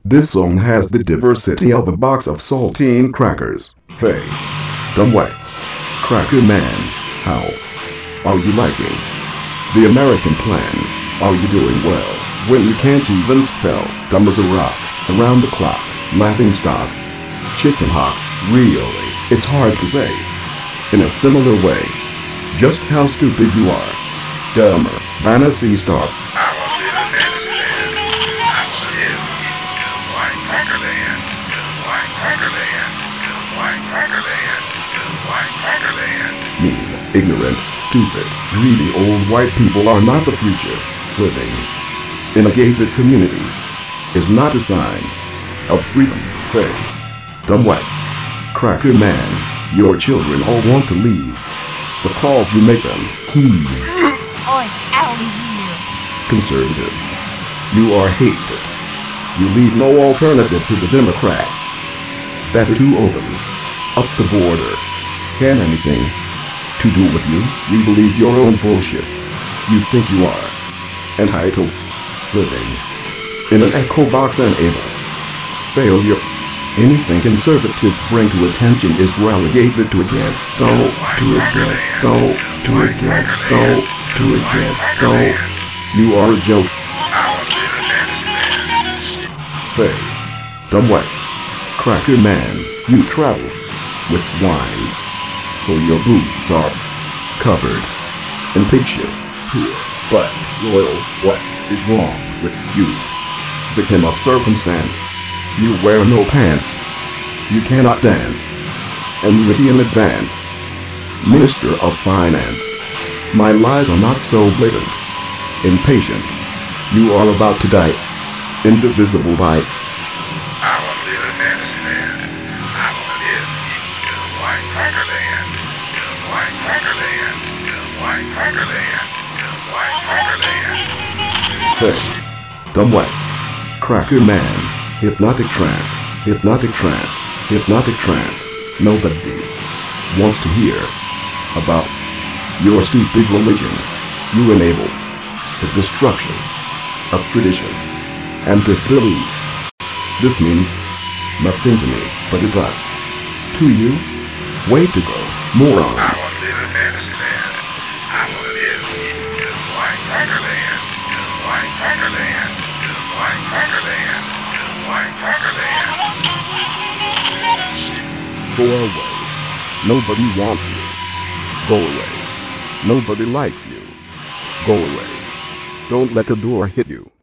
This song has the diversity of a box of saltine crackers. Hey, dumb white cracker man, how are you liking the American plan? Are you doing well when you can't even spell? Dumb as a rock, around the clock, laughing stock, chicken hawk? Really, it's hard to say in a similar way just how stupid you are. Dumber fantasy star. Mean, ignorant, stupid, greedy old white people are not the future. Living in a gated community is not a sign of freedom. Hey, dumb white cracker man, your children all want to leave. The calls you make them heave. Oi, out of here. Conservatives, you are hated. You leave no alternative to the Democrats. Better to open up the border. Can anything to do with you? You believe your own bullshit. You think you are entitled. Living in an echo box enables failure. Anything conservatives bring to attention is relegated to again. Go to again. Go to again. Go to again. Go. You are a joke. Hey, dumb white cracker man, you travel with swine, so your boobs are covered in pig shit. But royal, what is wrong with you? Victim of circumstance, you wear no pants, you cannot dance, annuity in advance, Minister of Finance. My lies are not so blatant. Impatient, you are about to die. Indivisible by Hey, dumb white cracker man, hypnotic trance, hypnotic trance, hypnotic trance. Nobody wants to hear about your stupid religion. You enable the destruction of tradition and disbelief. This means nothing to me, but it does to you. Way to go, morons. Go away. Nobody wants you. Go away. Nobody likes you. Go away. Don't let the door hit you.